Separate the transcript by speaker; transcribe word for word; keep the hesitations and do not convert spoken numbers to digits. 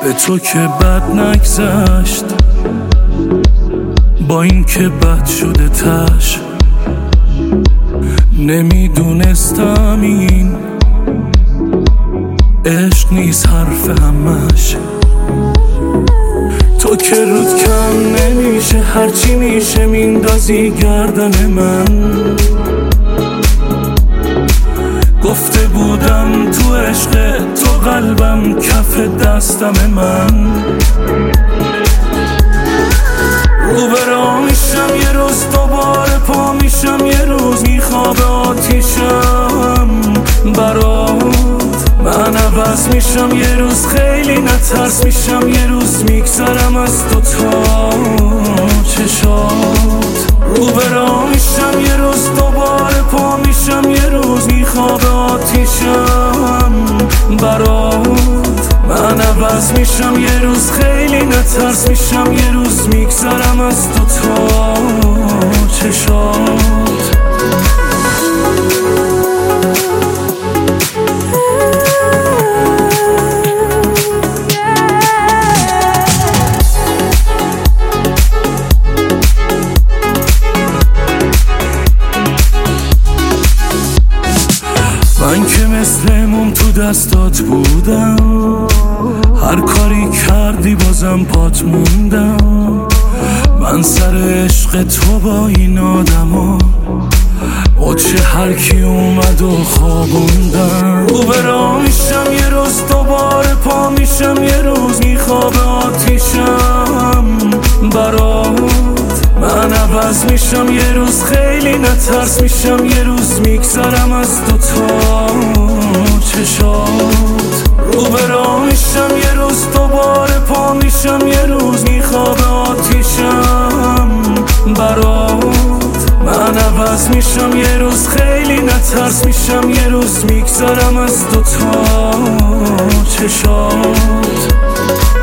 Speaker 1: به تو که بد نگذشت، با این که بد شده تش. نمیدونستم این عشق نیست حرف همش. تو که رود کم نمیشه، هرچی میشه میندازی گردن من. گفته بودم تو عشق تو قلبم کف دستم من. رو به راه میشم یه روز دوباره پا میشم، یه روز میخواب آتیشم برات. من عوض میشم یه روز خیلی نترس میشم، یه روز میگذرم از تو تا چشات. رو به راه میشم یه روز دوباره پا میشم، یه روز میخواب آتیشم برات. من عوض میشم یه روز خیلی نترس میشم، یه روز میگذرم از تو تا چشات. من که مثل موم تو دستات بودم، هر کاری کردی بازم پات موندم. من سر عشق تو با این آدما چه هر کی اومد و خوابوندم. رو به راه میشم یه روز دوباره پا میشم، یه روز میخواب آتیشم برات. من عوض میشم یه روز خیلی نترس میشم، یه روز میگذرم از تو تا چشات. رو به راه میشم یه روز دوباره پا میشم، یه روز میخواب آتیشم برات. من عوض میشم یه روز خیلی نترس میشم، یه روز میگذرم از تو تا چشات.